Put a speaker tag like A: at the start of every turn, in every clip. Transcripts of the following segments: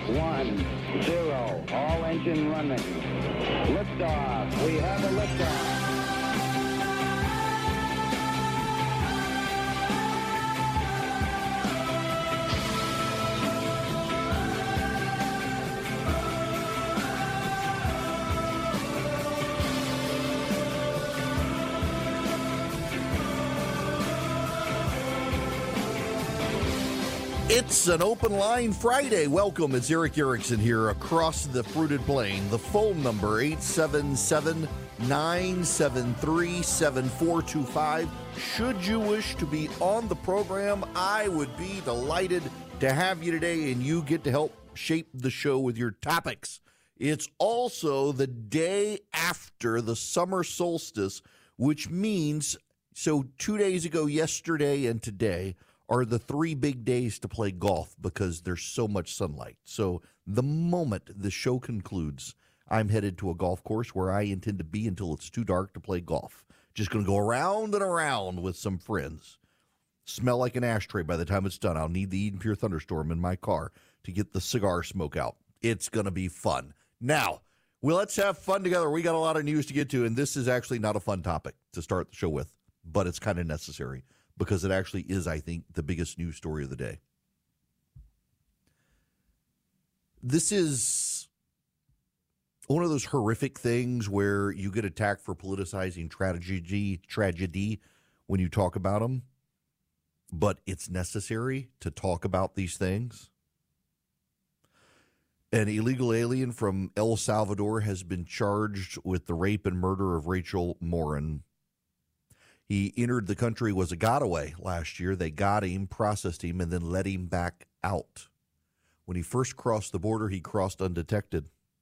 A: 1, 0. All engine running. Liftoff. We have a liftoff.
B: It's an open line Friday. Welcome. It's Eric Erickson here across the fruited plain. The phone number, 877-973-7425. Should you wish to be on the program, I would be delighted to have you today, and you get to help shape the show with your topics. It's also the day after the summer solstice, which means, so 2 days ago, yesterday, and today, are the 3 big days to play golf because there's so much sunlight. So the moment the show concludes, I'm headed to a golf course where I intend to be until it's too dark to play golf. Just going to go around and around with some friends. Smell like an ashtray by the time it's done. I'll need the Eden Pure Thunderstorm in my car to get the cigar smoke out. It's going to be fun. Now, let's have fun together. We got a lot of news to get to, and this is actually not a fun topic to start the show with, but it's kind of necessary, because it actually is, I think, the biggest news story of the day. This is one of those horrific things where you get attacked for politicizing tragedy when you talk about them, but it's necessary to talk about these things. An illegal alien from El Salvador has been charged with the rape and murder of Rachel Morin. He entered the country, was a gotaway last year. They got him, processed him, and then let him back out. When he first crossed the border, he crossed undetected.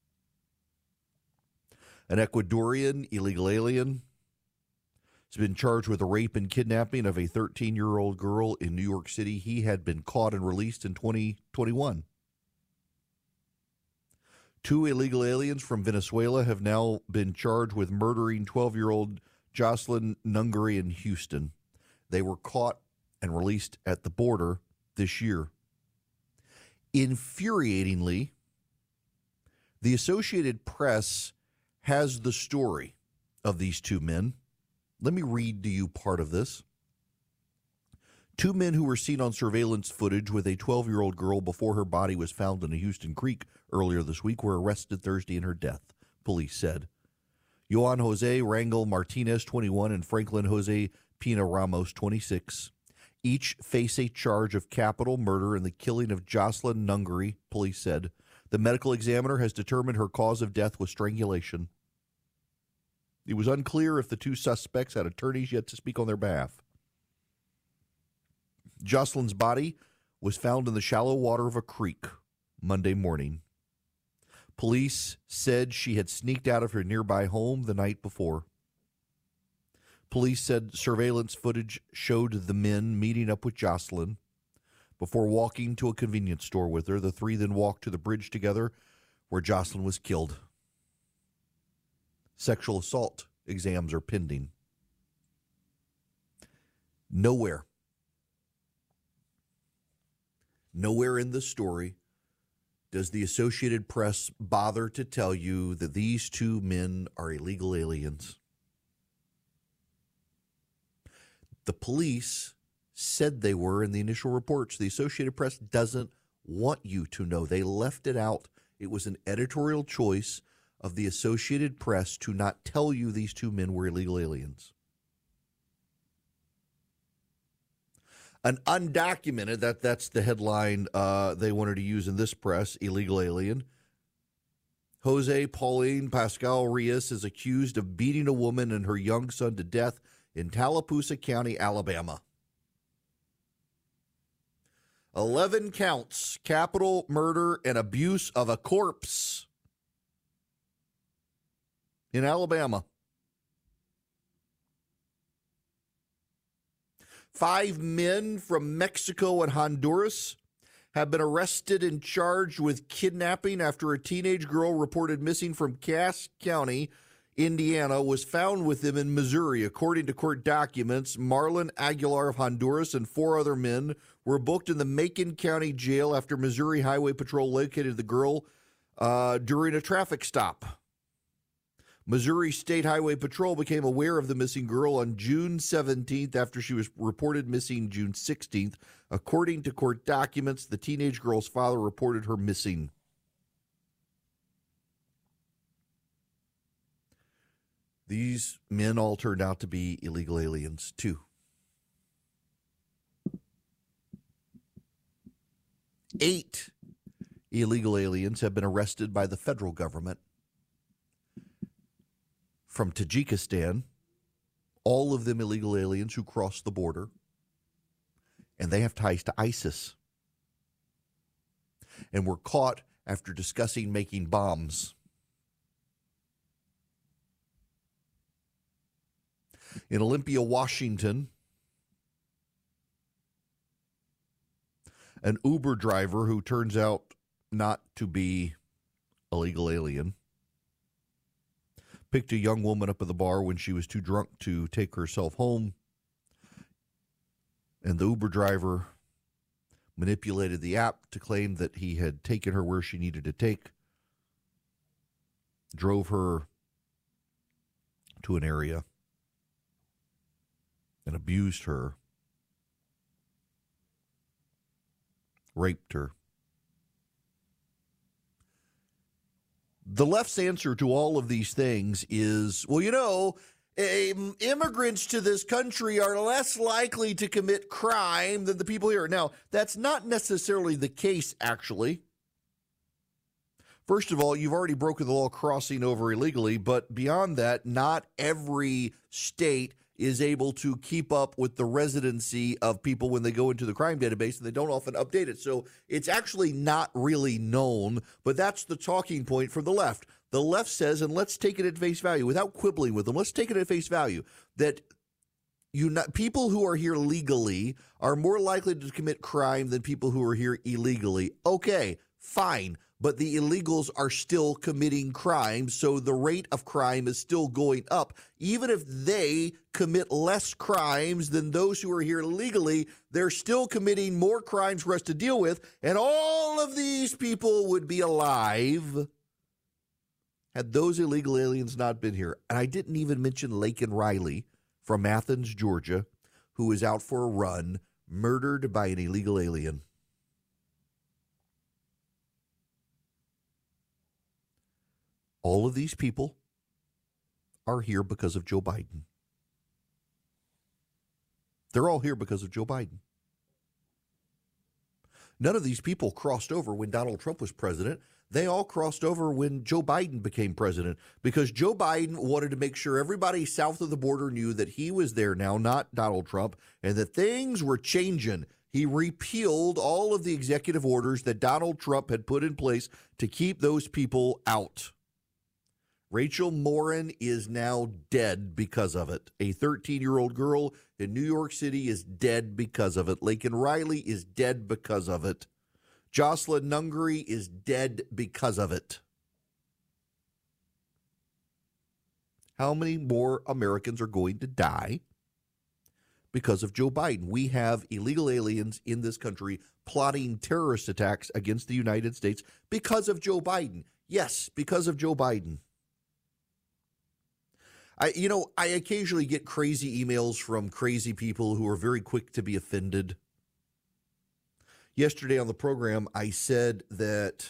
B: An Ecuadorian illegal alien has been charged with the rape and kidnapping of a 13-year-old girl in New York City. He had been caught and released in 2021. 2 illegal aliens from Venezuela have now been charged with murdering 12-year-old Jocelyn Nungary in Houston. They were caught and released at the border this year. Infuriatingly, the Associated Press has the story of these 2 men. Let me read to you part of this. 2 men who were seen on surveillance footage with a 12-year-old girl before her body was found in a Houston creek earlier this week were arrested Thursday in her death, police said. Johan Jose Rangel Martinez, 21, and Franklin Jose Pina Ramos, 26, each face a charge of capital murder in the killing of Jocelyn Nungary, police said. The medical examiner has determined her cause of death was strangulation. It was unclear if the 2 suspects had attorneys yet to speak on their behalf. Jocelyn's body was found in the shallow water of a creek Monday morning. Police said she had sneaked out of her nearby home the night before. Police said surveillance footage showed the men meeting up with Jocelyn before walking to a convenience store with her. The 3 then walked to the bridge together where Jocelyn was killed. Sexual assault exams are pending. Nowhere in this story does the Associated Press bother to tell you that these 2 men are illegal aliens. The police said they were in the initial reports. The Associated Press doesn't want you to know. They left it out. It was an editorial choice of the Associated Press to not tell you these 2 men were illegal aliens. An undocumented, that's the headline they wanted to use in this press, illegal alien. Jose Pauline Pascal Rios is accused of beating a woman and her young son to death in Tallapoosa County, Alabama. 11 counts, capital murder and abuse of a corpse in Alabama. 5 men from Mexico and Honduras have been arrested and charged with kidnapping after a teenage girl reported missing from Cass County, Indiana, was found with them in Missouri. According to court documents, Marlon Aguilar of Honduras and 4 other men were booked in the Macon County Jail after Missouri Highway Patrol located the girl during a traffic stop. Missouri State Highway Patrol became aware of the missing girl on June 17th after she was reported missing June 16th. According to court documents, the teenage girl's father reported her missing. These men all turned out to be illegal aliens, too. 8 illegal aliens have been arrested by the federal government from Tajikistan, all of them illegal aliens who crossed the border, and they have ties to ISIS and were caught after discussing making bombs. In Olympia, Washington, an Uber driver who turns out not to be a legal alien picked a young woman up at the bar when she was too drunk to take herself home. And the Uber driver manipulated the app to claim that he had taken her where she needed to take, drove her to an area, and abused her, raped her. The left's answer to all of these things is, well, you know, immigrants to this country are less likely to commit crime than the people here. Now, that's not necessarily the case, actually. First of all, you've already broken the law crossing over illegally, but beyond that, not every state is able to keep up with the residency of people when they go into the crime database, and they don't often update it. So it's actually not really known, but that's the talking point for the left. The left says, and let's take it at face value, without quibbling with them, let's take it at face value, that people who are here legally are more likely to commit crime than people who are here illegally. Okay, fine. But the illegals are still committing crimes, so the rate of crime is still going up. Even if they commit less crimes than those who are here legally, they're still committing more crimes for us to deal with, and all of these people would be alive had those illegal aliens not been here. And I didn't even mention Laken Riley from Athens, Georgia, who is out for a run, murdered by an illegal alien. All of these people are here because of Joe Biden. They're all here because of Joe Biden. None of these people crossed over when Donald Trump was president. They all crossed over when Joe Biden became president because Joe Biden wanted to make sure everybody south of the border knew that he was there now, not Donald Trump, and that things were changing. He repealed all of the executive orders that Donald Trump had put in place to keep those people out. Rachel Morin is now dead because of it. A 13-year-old girl in New York City is dead because of it. Laken Riley is dead because of it. Jocelyn Nungary is dead because of it. How many more Americans are going to die because of Joe Biden? We have illegal aliens in this country plotting terrorist attacks against the United States because of Joe Biden. Yes, because of Joe Biden. I occasionally get crazy emails from crazy people who are very quick to be offended. Yesterday on the program, I said that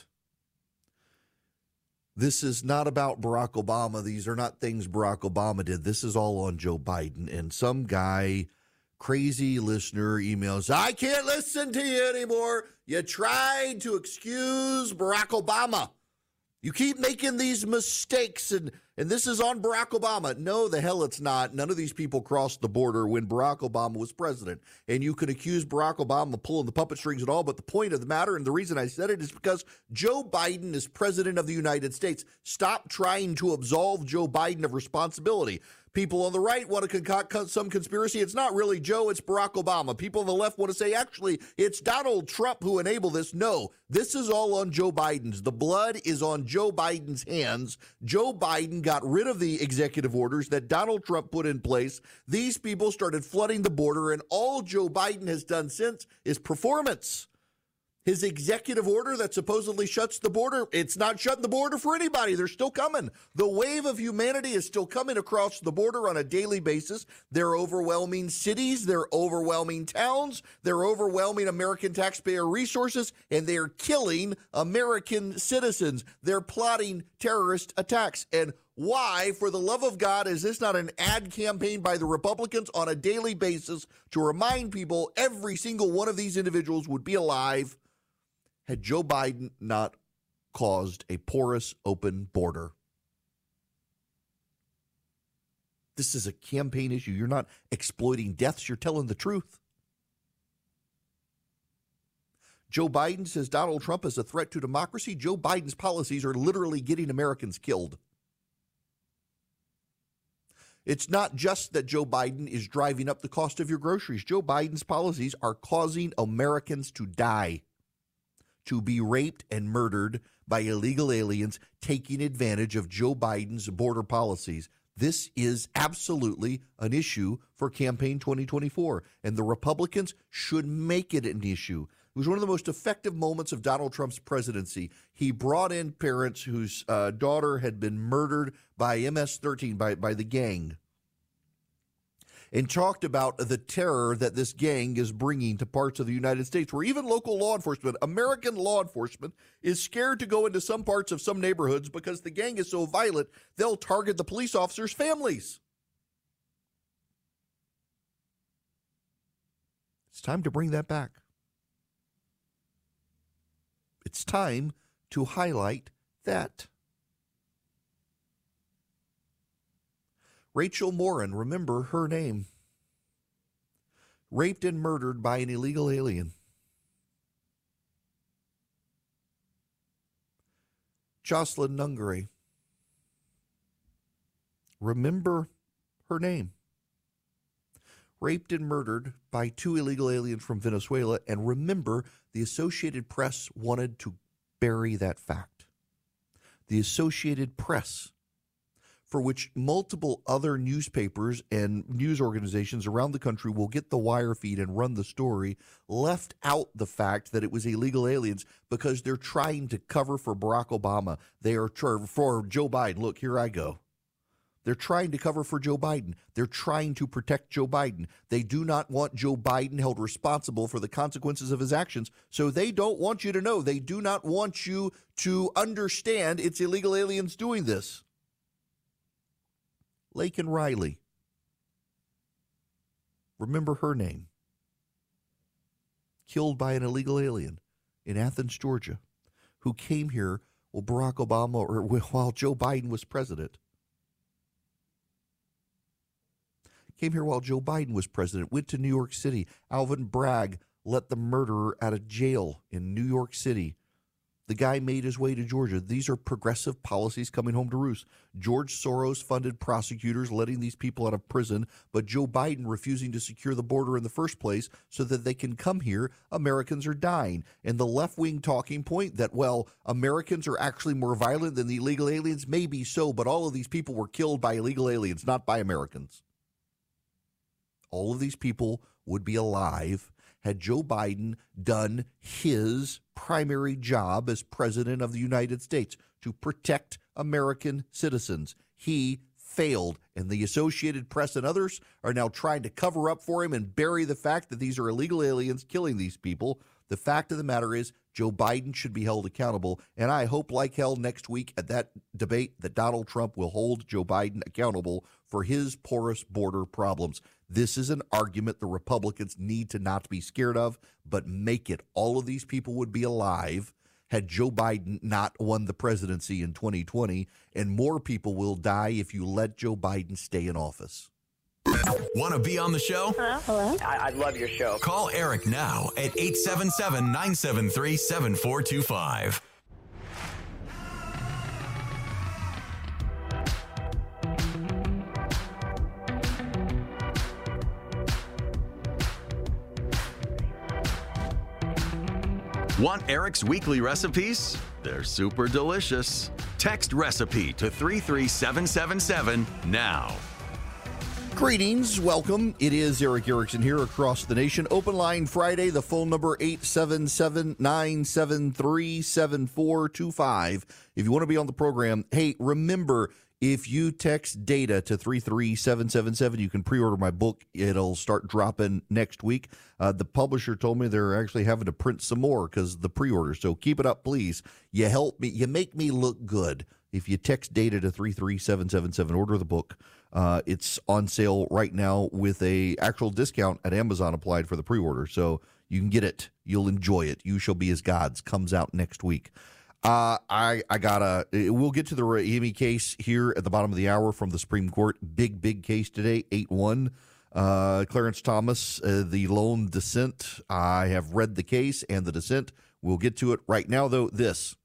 B: this is not about Barack Obama. These are not things Barack Obama did. This is all on Joe Biden. And some guy, crazy listener, emails, I can't listen to you anymore. You tried to excuse Barack Obama. You keep making these mistakes, and this is on Barack Obama. No, the hell it's not. None of these people crossed the border when Barack Obama was president. And you can accuse Barack Obama of pulling the puppet strings and all, but the point of the matter, and the reason I said it, is because Joe Biden is president of the United States. Stop trying to absolve Joe Biden of responsibility. People on the right want to concoct some conspiracy. It's not really Joe, it's Barack Obama. People on the left want to say, actually, it's Donald Trump who enabled this. No, this is all on Joe Biden's. The blood is on Joe Biden's hands. Joe Biden got rid of the executive orders that Donald Trump put in place, these people started flooding the border, and all Joe Biden has done since is performance. His executive order that supposedly shuts the border, it's not shutting the border for anybody. They're still coming. The wave of humanity is still coming across the border on a daily basis. They're overwhelming cities. They're overwhelming towns. They're overwhelming American taxpayer resources, and they're killing American citizens. They're plotting terrorist attacks. And why, for the love of God, is this not an ad campaign by the Republicans on a daily basis to remind people every single one of these individuals would be alive had Joe Biden not caused a porous, open border? This is a campaign issue. You're not exploiting deaths. You're telling the truth. Joe Biden says Donald Trump is a threat to democracy. Joe Biden's policies are literally getting Americans killed. It's not just that Joe Biden is driving up the cost of your groceries. Joe Biden's policies are causing Americans to die, to be raped and murdered by illegal aliens taking advantage of Joe Biden's border policies. This is absolutely an issue for campaign 2024, and the Republicans should make it an issue. It was one of the most effective moments of Donald Trump's presidency. He brought in parents whose daughter had been murdered by MS-13, by the gang, and talked about the terror that this gang is bringing to parts of the United States, where even local law enforcement, American law enforcement, is scared to go into some parts of some neighborhoods because the gang is so violent, they'll target the police officers' families. It's time to bring that back. It's time to highlight that. Rachel Morin, remember her name. Raped and murdered by an illegal alien. Jocelyn Nungary. Remember her name. Raped and murdered by 2 illegal aliens from Venezuela. And remember, the Associated Press wanted to bury that fact. The Associated Press, for which multiple other newspapers and news organizations around the country will get the wire feed and run the story, left out the fact that it was illegal aliens because they're trying to cover for Barack Obama. They are for Joe Biden. Look, here I go. They're trying to cover for Joe Biden. They're trying to protect Joe Biden. They do not want Joe Biden held responsible for the consequences of his actions, so they don't want you to know. They do not want you to understand it's illegal aliens doing this. Laken Riley. Remember her name. Killed by an illegal alien in Athens, Georgia, who came here while Barack Obama or while Joe Biden was president. Came here while Joe Biden was president, went to New York City. Alvin Bragg let the murderer out of jail in New York City. The guy made his way to Georgia. These are progressive policies coming home to roost. George Soros funded prosecutors letting these people out of prison, but Joe Biden refusing to secure the border in the first place so that they can come here. Americans are dying. And the left-wing talking point that, well, Americans are actually more violent than the illegal aliens, may be so, but all of these people were killed by illegal aliens, not by Americans. All of these people would be alive had Joe Biden done his primary job as president of the United States, to protect American citizens. He failed, and the Associated Press and others are now trying to cover up for him and bury the fact that these are illegal aliens killing these people. The fact of the matter is, Joe Biden should be held accountable, and I hope like hell next week at that debate that Donald Trump will hold Joe Biden accountable for his porous border problems. This is an argument the Republicans need to not be scared of, but make it. All of these people would be alive had Joe Biden not won the presidency in 2020, and more people will die if you let Joe Biden stay in office.
C: Want to be on the show?
D: Hello? I love your show.
C: Call Eric now at 877-973-7425. Want Eric's weekly recipes? They're super delicious. Text recipe to 33777 now.
B: Greetings, welcome. It is Eric Erickson here across the nation. Open line Friday, the phone number 877-973-7425. If you want to be on the program, hey, remember, if you text data to 33777, you can pre-order my book. It'll start dropping next week. The publisher told me they're actually having to print some more because of the pre-order. So keep it up, please. You help me. You make me look good. If you text data to 33777, order the book. It's on sale right now with a actual discount at Amazon applied for the pre-order. So you can get it. You'll enjoy it. You Shall Be as Gods comes out next week. We'll get to the Rahimi case here at the bottom of the hour from the Supreme Court. Big case today, 8-1. Clarence Thomas, the lone dissent. I have read the case and the dissent. We'll get to it right now, though. This.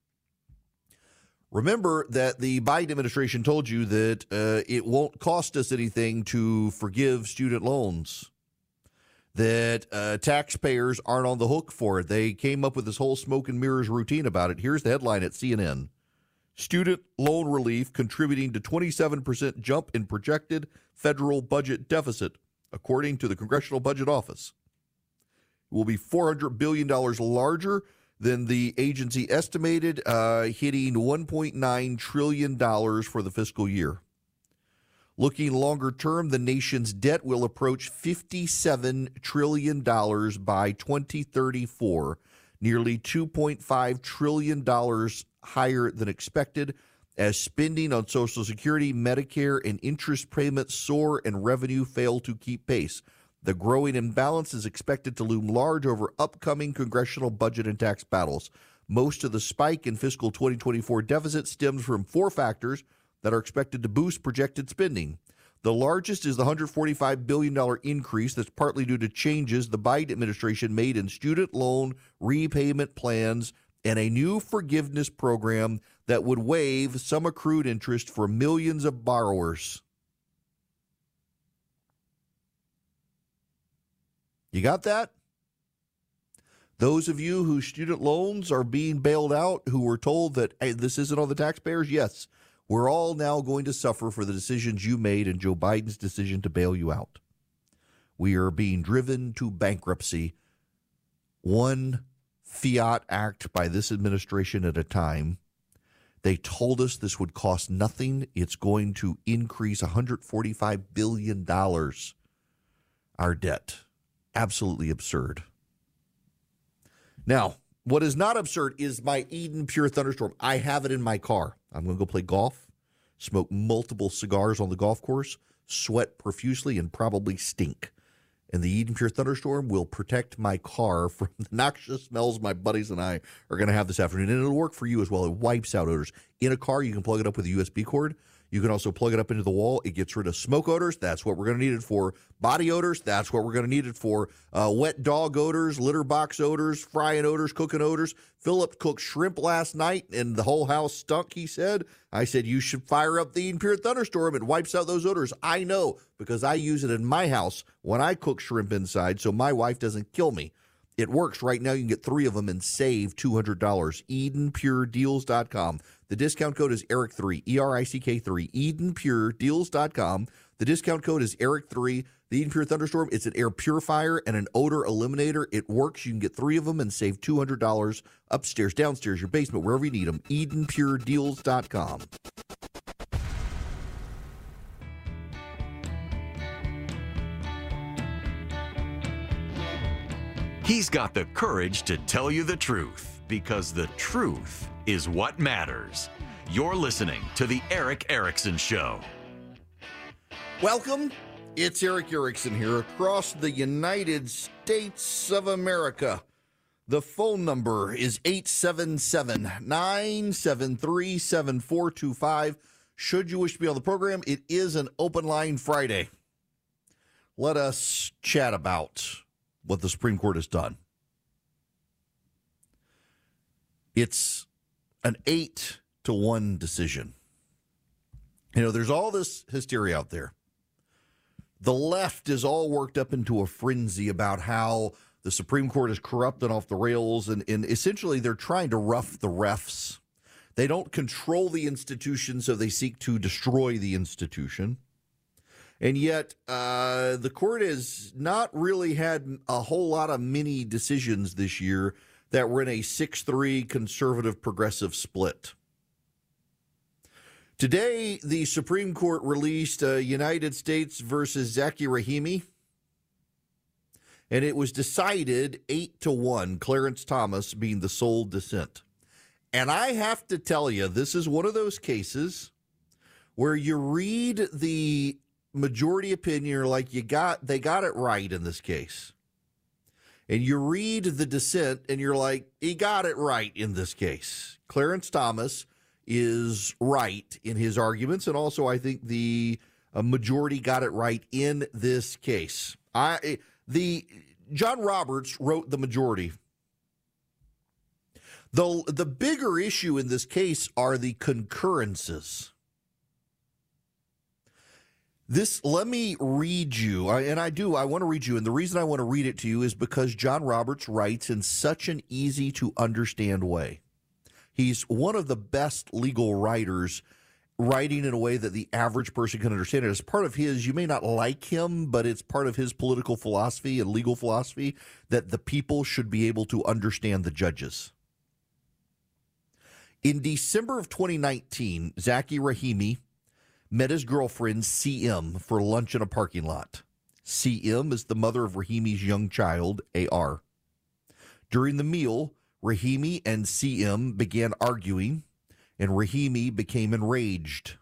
B: Remember that the Biden administration told you that it won't cost us anything to forgive student loans, that taxpayers aren't on the hook for it. They came up with this whole smoke and mirrors routine about it. Here's the headline at CNN. Student loan relief contributing to 27% jump in projected federal budget deficit, according to the Congressional Budget Office. It will be $400 billion larger than the agency estimated, hitting $1.9 trillion for the fiscal year. Looking longer term, the nation's debt will approach $57 trillion by 2034, nearly $2.5 trillion higher than expected, as spending on Social Security, Medicare, and interest payments soar and revenue fail to keep pace. The growing imbalance is expected to loom large over upcoming congressional budget and tax battles. Most of the spike in fiscal 2024 deficit stems from four factors that are expected to boost projected spending. The largest is the $145 billion increase that's partly due to changes the Biden administration made in student loan repayment plans and a new forgiveness program that would waive some accrued interest for millions of borrowers. You got that? Those of you whose student loans are being bailed out, who were told that, hey, this isn't on the taxpayers, yes, we're all now going to suffer for the decisions you made and Joe Biden's decision to bail you out. We are being driven to bankruptcy, one fiat act by this administration at a time. They told us this would cost nothing. It's going to increase $145 billion, our debt. Absolutely absurd. Now, what is not absurd is my Eden Pure Thunderstorm. I have it in my car. I'm going to go play golf, smoke multiple cigars on the golf course, sweat profusely, and probably stink. And the Eden Pure Thunderstorm will protect my car from the noxious smells my buddies and I are going to have this afternoon. And it'll work for you as well. It wipes out odors. In a car, you can plug it up with a USB cord. You can also plug it up into the wall. It gets rid of smoke odors. That's what we're going to need it for. Body odors. That's what we're going to need it for. Wet dog odors, litter box odors, frying odors, cooking odors. Philip cooked shrimp last night, and the whole house stunk, he said. I said, you should fire up the Eden Pure Thunderstorm. It wipes out those odors. I know, because I use it in my house when I cook shrimp inside, so my wife doesn't kill me. It works. Right now, you can get 3 of them and save $200. EdenPureDeals.com. The discount code is ERIC3, ERICK3, EdenPureDeals.com. The discount code is ERIC3. The Eden Pure Thunderstorm, it's an air purifier and an odor eliminator. It works. You can get 3 of them and save $200 upstairs, downstairs, your basement, wherever you need them. EdenPureDeals.com.
C: He's got the courage to tell you the truth, because the truth is what matters. You're listening to The Eric Erickson Show.
B: Welcome. It's Eric Erickson here across the United States of America. The phone number is 877-973-7425. Should you wish to be on the program, it is an open line Friday. Let us chat about what the Supreme Court has done. It's an 8-1 decision. You know, there's all this hysteria out there. The left is all worked up into a frenzy about how the Supreme Court is corrupt and off the rails, and essentially they're trying to rough the refs. They don't control the institution, so they seek to destroy the institution. And yet, the court has not really had a whole lot of mini decisions this year that were in a 6-3 conservative progressive split. Today, the Supreme Court released United States versus Zacky Rahimi, and it was decided 8-1, Clarence Thomas being the sole dissent. And I have to tell you, this is one of those cases where you read the majority opinion, you're like, they got it right in this case. And you read the dissent, and you're like, he got it right in this case. Clarence Thomas is right in his arguments, and also I think the majority got it right in this case. John Roberts wrote the majority. The bigger issue in this case are the concurrences. Let me read you, and I want to read you, and the reason I want to read it to you is because John Roberts writes in such an easy-to-understand way. He's one of the best legal writers, writing in a way that the average person can understand it. As part of his, you may not like him, but it's part of his political philosophy and legal philosophy that the people should be able to understand the judges. In December of 2019, Zacky Rahimi met his girlfriend, CM, for lunch in a parking lot. CM is the mother of Rahimi's young child, AR. During the meal, Rahimi and CM began arguing, and Rahimi became enraged.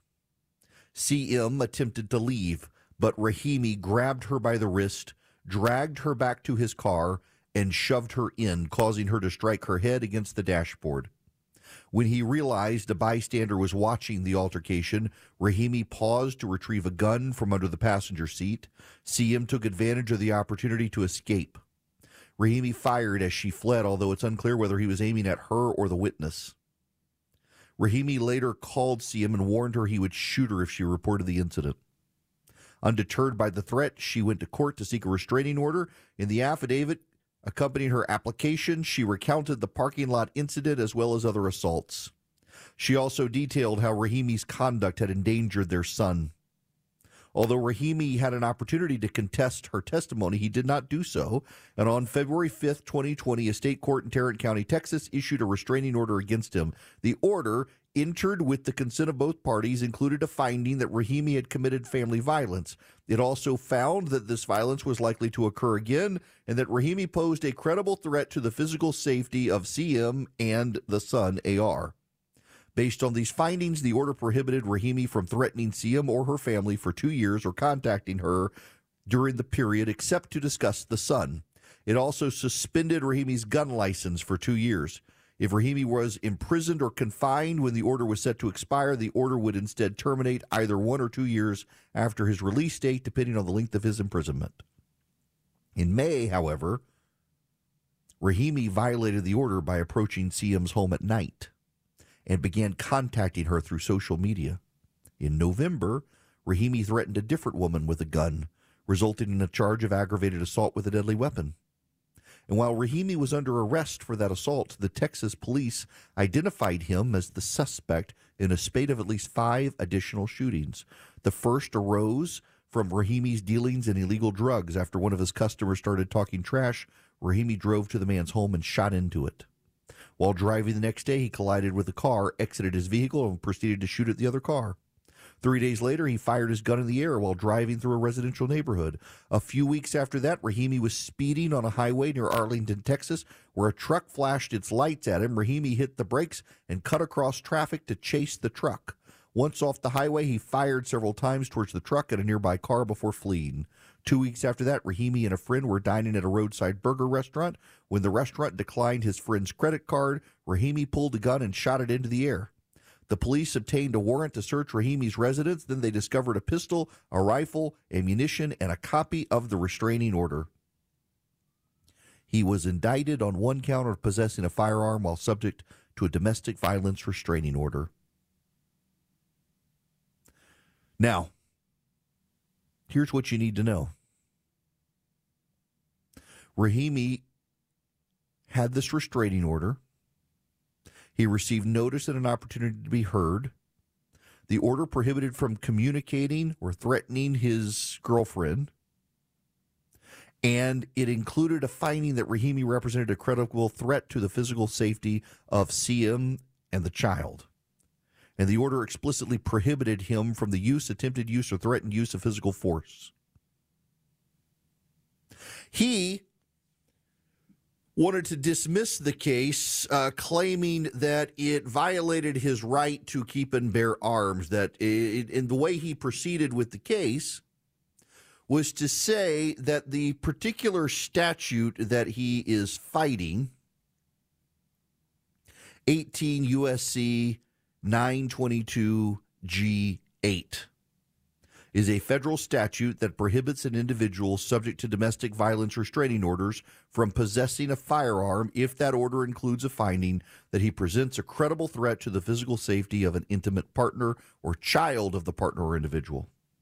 B: CM attempted to leave, but Rahimi grabbed her by the wrist, dragged her back to his car, and shoved her in, causing her to strike her head against the dashboard. When he realized a bystander was watching the altercation, Rahimi paused to retrieve a gun from under the passenger seat. CM took advantage of the opportunity to escape. Rahimi fired as she fled, although it's unclear whether he was aiming at her or the witness. Rahimi later called CM and warned her he would shoot her if she reported the incident. Undeterred by the threat, she went to court to seek a restraining order. In the affidavit accompanying her application, she recounted the parking lot incident as well as other assaults. She also detailed how Rahimi's conduct had endangered their son. Although Rahimi had an opportunity to contest her testimony, he did not do so, and on February 5th, 2020, a state court in Tarrant County, Texas, issued a restraining order against him. The order, entered with the consent of both parties, included a finding that Rahimi had committed family violence. It also found that this violence was likely to occur again, and that Rahimi posed a credible threat to the physical safety of CM and the son, AR. Based on these findings, the order prohibited Rahimi from threatening CM or her family for 2 years or contacting her during the period except to discuss the son. It also suspended Rahimi's gun license for 2 years. If Rahimi was imprisoned or confined when the order was set to expire, the order would instead terminate either 1 or 2 years after his release date, depending on the length of his imprisonment. In May, however, Rahimi violated the order by approaching CM's home at night and began contacting her through social media. In November, Rahimi threatened a different woman with a gun, resulting in a charge of aggravated assault with a deadly weapon. And while Rahimi was under arrest for that assault, the Texas police identified him as the suspect in a spate of at least 5 additional shootings. The first arose from Rahimi's dealings in illegal drugs. After one of his customers started talking trash, Rahimi drove to the man's home and shot into it. While driving the next day, he collided with a car, exited his vehicle, and proceeded to shoot at the other car. 3 days later, he fired his gun in the air while driving through a residential neighborhood. A few weeks after that, Rahimi was speeding on a highway near Arlington, Texas, where a truck flashed its lights at him. Rahimi hit the brakes and cut across traffic to chase the truck. Once off the highway, he fired several times towards the truck and a nearby car before fleeing. 2 weeks after that, Rahimi and a friend were dining at a roadside burger restaurant. When the restaurant declined his friend's credit card, Rahimi pulled a gun and shot it into the air. The police obtained a warrant to search Rahimi's residence. Then they discovered a pistol, a rifle, ammunition, and a copy of the restraining order. He was indicted on 1 count of possessing a firearm while subject to a domestic violence restraining order. Now, here's what you need to know. Rahimi had this restraining order. He received notice and an opportunity to be heard. The order prohibited from communicating or threatening his girlfriend. And it included a finding that Rahimi represented a credible threat to the physical safety of CM and the child. And the order explicitly prohibited him from the use, attempted use, or threatened use of physical force. He wanted to dismiss the case, claiming that it violated his right to keep and bear arms, that in the way he proceeded with the case was to say that the particular statute that he is fighting, 18 U.S.C. 922 G8, is a federal statute that prohibits an individual subject to domestic violence restraining orders from possessing a firearm if that order includes a finding that he presents a credible threat to the physical safety of an intimate partner or child of the partner or individual.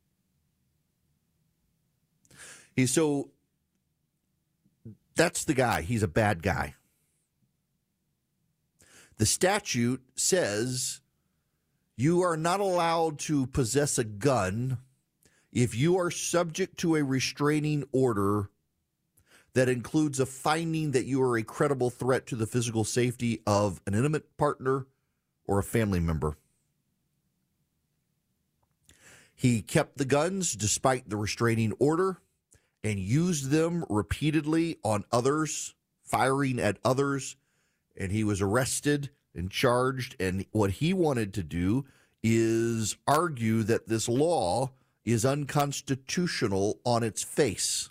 B: So that's the guy. He's a bad guy. The statute says you are not allowed to possess a gun if you are subject to a restraining order that includes a finding that you are a credible threat to the physical safety of an intimate partner or a family member. He kept the guns despite the restraining order and used them repeatedly on others, firing at others, and he was arrested and charged. And what he wanted to do is argue that this law is unconstitutional on its face.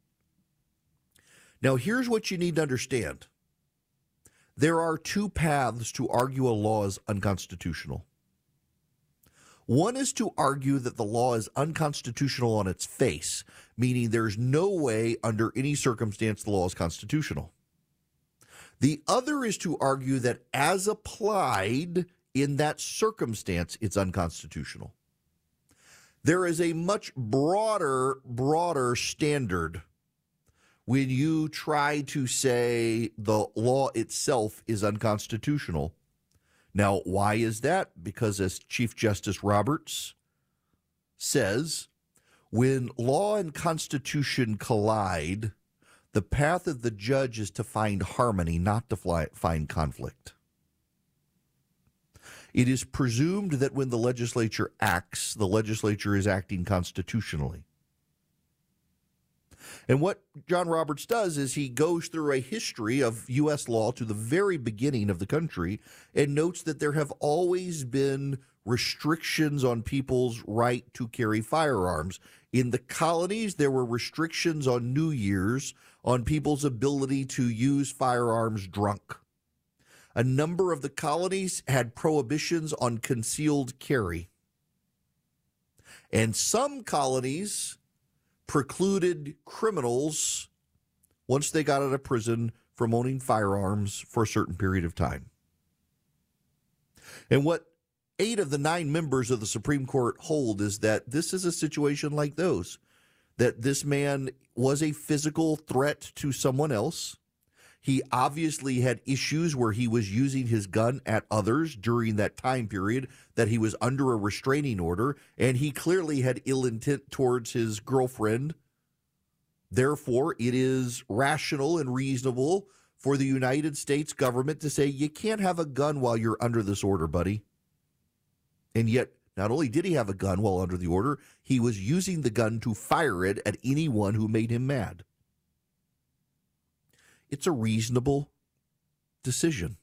B: Now, here's what you need to understand. There are two paths to argue a law is unconstitutional. One is to argue that the law is unconstitutional on its face, meaning there's no way under any circumstance the law is constitutional. The other is to argue that as applied in that circumstance, it's unconstitutional. There is a much broader standard when you try to say the law itself is unconstitutional. Now, why is that? Because as Chief Justice Roberts says, when law and constitution collide, the path of the judge is to find harmony, not to find conflict. It is presumed that when the legislature acts, the legislature is acting constitutionally. And what John Roberts does is he goes through a history of U.S. law to the very beginning of the country and notes that there have always been restrictions on people's right to carry firearms. In the colonies, there were restrictions on New Year's on people's ability to use firearms drunk. A number of the colonies had prohibitions on concealed carry. And some colonies precluded criminals, once they got out of prison, from owning firearms for a certain period of time. And what 8 of the 9 members of the Supreme Court hold is that this is a situation like those, that this man was a physical threat to someone else. He obviously had issues where he was using his gun at others during that time period that he was under a restraining order, and he clearly had ill intent towards his girlfriend. Therefore, it is rational and reasonable for the United States government to say, you can't have a gun while you're under this order, buddy. And yet, not only did he have a gun while under the order, he was using the gun to fire it at anyone who made him mad. It's a reasonable decision.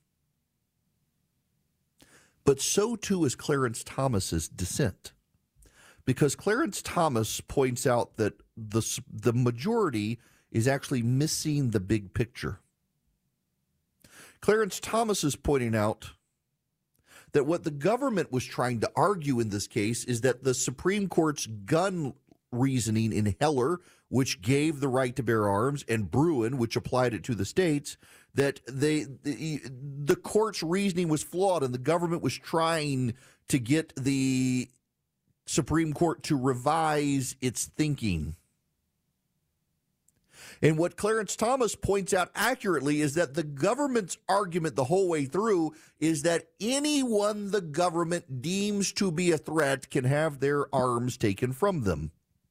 B: But so too is Clarence Thomas's dissent. Because Clarence Thomas points out that the majority is actually missing the big picture. Clarence Thomas is pointing out that what the government was trying to argue in this case is that the Supreme Court's gun reasoning in Heller, which gave the right to bear arms, and Bruen, which applied it to the states, that the court's reasoning was flawed, and the government was trying to get the Supreme Court to revise its thinking. And what Clarence Thomas points out accurately is that the government's argument the whole way through is that anyone the government deems to be a threat can have their arms taken from them.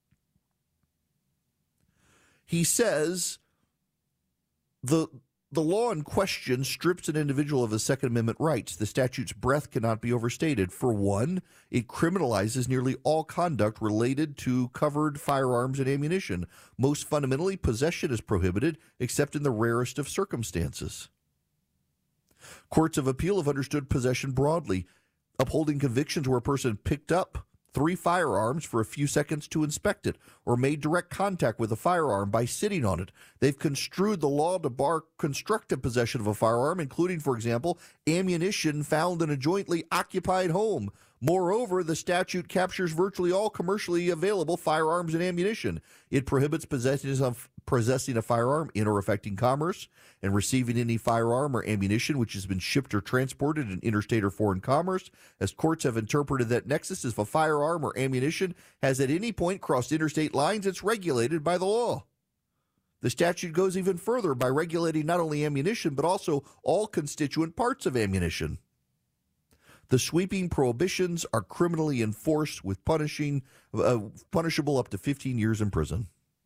B: He says the law in question strips an individual of his Second Amendment rights. The statute's breadth cannot be overstated. For one, it criminalizes nearly all conduct related to covered firearms and ammunition. Most fundamentally, possession is prohibited except in the rarest of circumstances. Courts of appeal have understood possession broadly, upholding convictions where a person picked up 3 firearms for a few seconds to inspect it, or made direct contact with a firearm by sitting on it. They've construed the law to bar constructive possession of a firearm, including, for example, ammunition found in a jointly occupied home. Moreover, the statute captures virtually all commercially available firearms and ammunition. It prohibits possessing a firearm in or affecting commerce, and receiving any firearm or ammunition which has been shipped or transported in interstate or foreign commerce, as courts have interpreted that nexus. If a firearm or ammunition has at any point crossed interstate lines, it's regulated by the law. The statute goes even further by regulating not only ammunition, but also all constituent parts of ammunition. The sweeping prohibitions are criminally enforced with punishable up to 15 years in prison.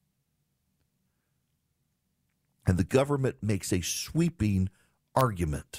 B: And the government makes a sweeping argument.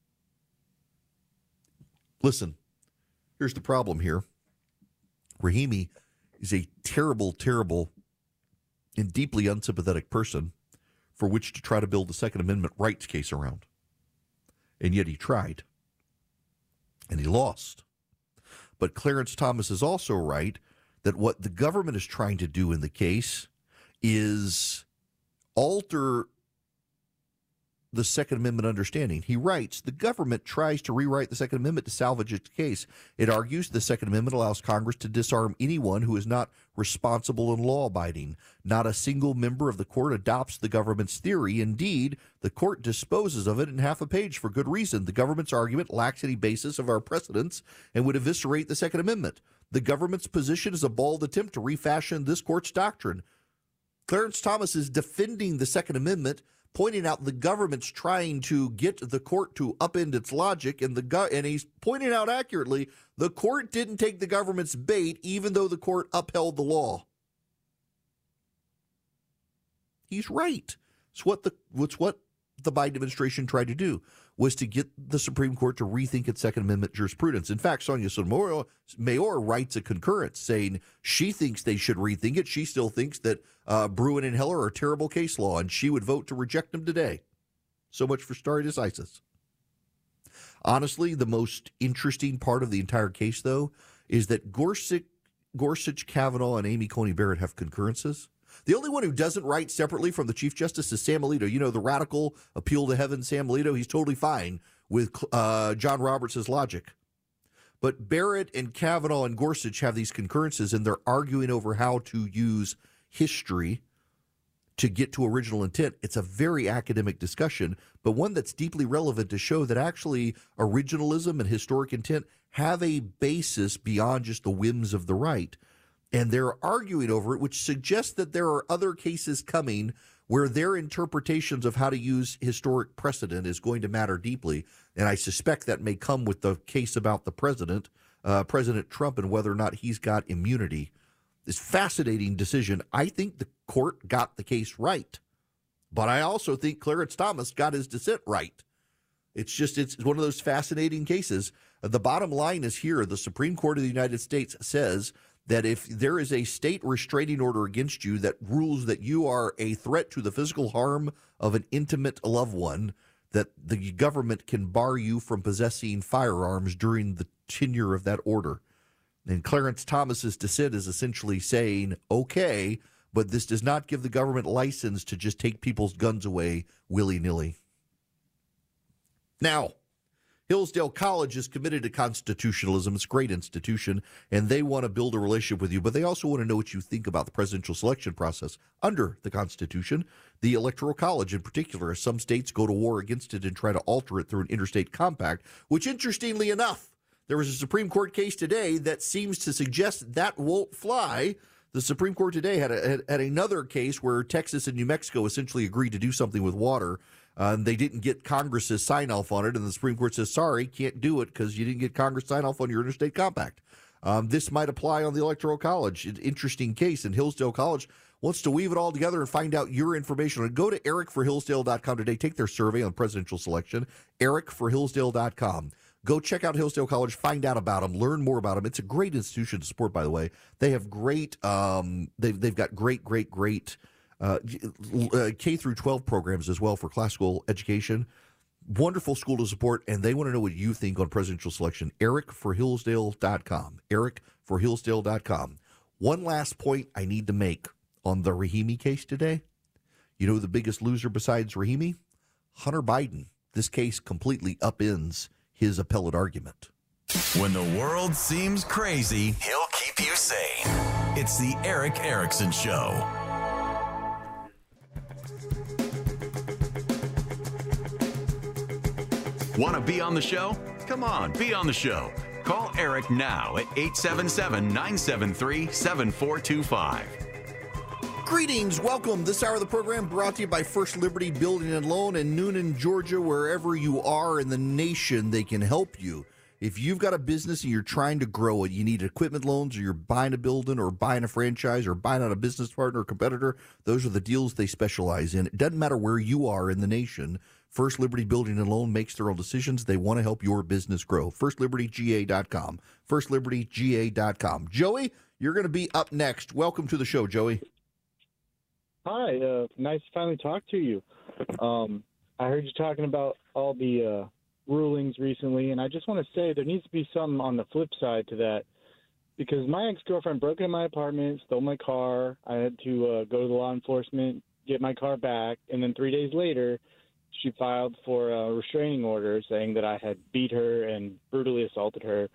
B: Listen, here's the problem here. Rahimi is a terrible, terrible, and deeply unsympathetic person for which to try to build a Second Amendment rights case around. And yet he tried. And he lost. But Clarence Thomas is also right that what the government is trying to do in the case is alter the Second Amendment understanding. He writes, the government tries to rewrite the Second Amendment to salvage its case. It argues the Second Amendment allows Congress to disarm anyone who is not responsible and law-abiding. Not a single member of the court adopts the government's theory. Indeed, the court disposes of it in half a page for good reason. The government's argument lacks any basis of our precedents and would eviscerate the Second Amendment. The government's position is a bald attempt to refashion this court's doctrine. Clarence Thomas is defending the Second Amendment, pointing out the government's trying to get the court to upend its logic, and he's pointing out accurately the court didn't take the government's bait, even though the court upheld the law. He's right. It's what the Biden administration tried to do, was to get the Supreme Court to rethink its Second Amendment jurisprudence. In fact, Sonia Sotomayor writes a concurrence saying she thinks they should rethink it. She still thinks that Bruen and Heller are terrible case law, and she would vote to reject them today. So much for stare decisis. Honestly, the most interesting part of the entire case, though, is that Gorsuch, Kavanaugh, and Amy Coney Barrett have concurrences. The only one who doesn't write separately from the Chief Justice is Sam Alito. You know, the radical appeal to heaven Sam Alito. He's totally fine with John Roberts' logic. But Barrett and Kavanaugh and Gorsuch have these concurrences, and they're arguing over how to use history to get to original intent. It's a very academic discussion, but one that's deeply relevant to show that actually originalism and historic intent have a basis beyond just the whims of the right. And they're arguing over it, which suggests that there are other cases coming where their interpretations of how to use historic precedent is going to matter deeply. And I suspect that may come with the case about the president, President Trump, and whether or not he's got immunity. This fascinating decision. I think the court got the case right, but I also think Clarence Thomas got his dissent right. It's one of those fascinating cases. The bottom line is here. The Supreme Court of the United States says that if there is a state restraining order against you that rules that you are a threat to the physical harm of an intimate loved one, that the government can bar you from possessing firearms during the tenure of that order. And Clarence Thomas's dissent is essentially saying, okay, but this does not give the government license to just take people's guns away willy-nilly. Now, Hillsdale College is committed to constitutionalism. It's a great institution, and they want to build a relationship with you, but they also want to know what you think about the presidential selection process under the Constitution, the Electoral College in particular, as some states go to war against it and try to alter it through an interstate compact, which, interestingly enough, there was a Supreme Court case today that seems to suggest that won't fly. the Supreme Court today had another case where Texas and New Mexico essentially agreed to do something with water. They didn't get Congress's sign-off on it, and the Supreme Court says, sorry, can't do it because you didn't get Congress sign-off on your interstate compact. This might apply on the Electoral College. An interesting case, and Hillsdale College wants to weave it all together and find out your information on it. Go to ericforhillsdale.com today. Take their survey on presidential selection, ericforhillsdale.com. Go check out Hillsdale College, find out about them, learn more about them. It's a great institution to support, by the way. They have great, they've got great K through 12 programs as well for classical education. Wonderful school to support, and they want to know what you think on presidential selection. ericforhillsdale.com. ericforhillsdale.com. One last point I need to make on the Rahimi case today. You know the biggest loser besides Rahimi? Hunter Biden. This case completely upends his appellate argument.
C: When the world seems crazy, he'll keep you sane. It's the Eric Erickson Show. Want to be on the show? Come on, be on the show. Call Eric now at 877-973-7425.
B: Greetings, welcome. This hour of the program brought to you by First Liberty Building and Loan in Noonan, Georgia. Wherever you are in the nation, they can help you. If you've got a business and you're trying to grow it, you need equipment loans, or you're buying a building or buying a franchise or buying out a business partner or competitor, those are the deals they specialize in. It doesn't matter where you are in the nation. First Liberty Building and Loan makes their own decisions. They want to help your business grow. FirstLibertyGA.com. FirstLibertyGA.com. Joey, you're going to be up next. Welcome to the show, Joey.
E: Hi, nice to finally talk to you. I heard you talking about all the rulings recently, and I just want to say there needs to be something on the flip side to that, because my ex-girlfriend broke into my apartment, stole my car. I had to go to the law enforcement, get my car back, and then 3 days later, she filed for a restraining order saying that I had beat her and brutally assaulted her.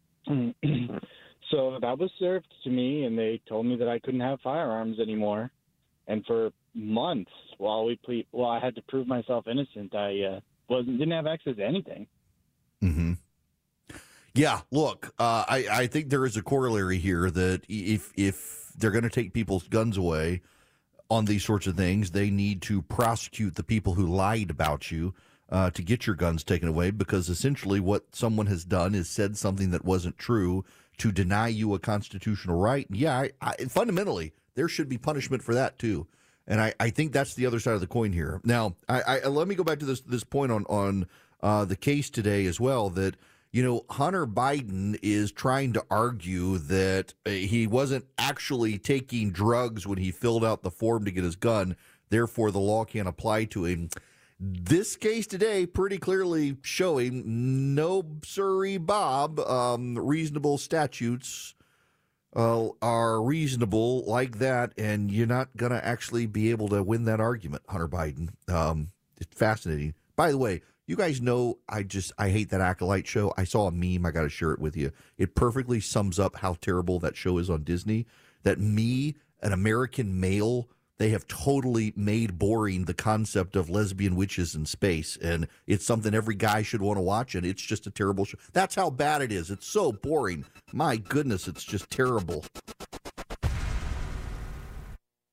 E: So that was served to me, and they told me that I couldn't have firearms anymore. And for months, while I had to prove myself innocent, I didn't have access to anything.
B: Mm-hmm. Yeah, look, I think there is a corollary here that if they're going to take people's guns away on these sorts of things, they need to prosecute the people who lied about you to get your guns taken away, because essentially what someone has done is said something that wasn't true to deny you a constitutional right. Yeah, fundamentally, there should be punishment for that too. And I think that's the other side of the coin here. Now, I let me go back to this point on the case today as well, that, you know, Hunter Biden is trying to argue that he wasn't actually taking drugs when he filled out the form to get his gun. Therefore, the law can't apply to him. This case today pretty clearly showing no sirree, Bob. Reasonable statutes are reasonable like that, and you're not going to actually be able to win that argument, Hunter Biden. It's fascinating. By the way, you guys know I hate that Acolyte show. I saw a meme. I got to share it with you. It perfectly sums up how terrible that show is on Disney. That me, an American male, they have totally made boring the concept of lesbian witches in space. And it's something every guy should want to watch, and it's just a terrible show. That's how bad it is. It's so boring. My goodness, it's just terrible.